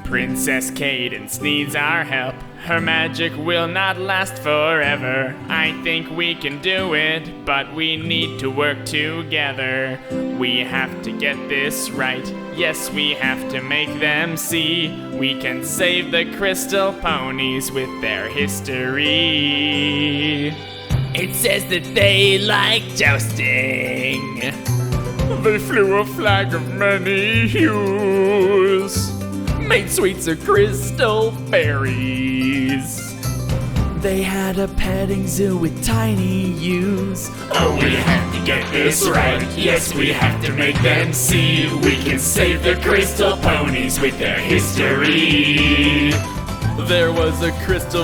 Princess Cadence needs our help. Her magic will not last forever. I think we can do it, but we need to work together. We have to get this right. Yes, we have to make them see. We can save the crystal ponies with their history. It says that they like jousting. They flew a flag of many hues, made sweets of crystal berries. They had a petting zoo with tiny ewes. Oh, we have to get this right. Yes, we have to make them see. We can save the crystal ponies with their history. There was a crystal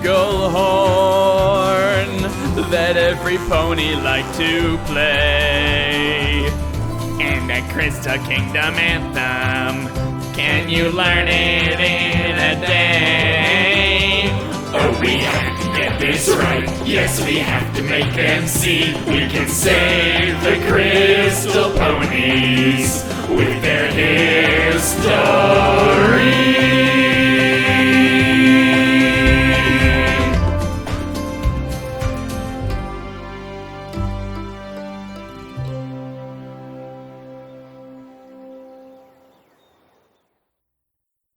flugelhorn that every pony liked to play, and a Crystal Kingdom anthem. Can you learn it in a day? Oh, we have to get this right. Yes, we have to make them see. We can save the crystal ponies.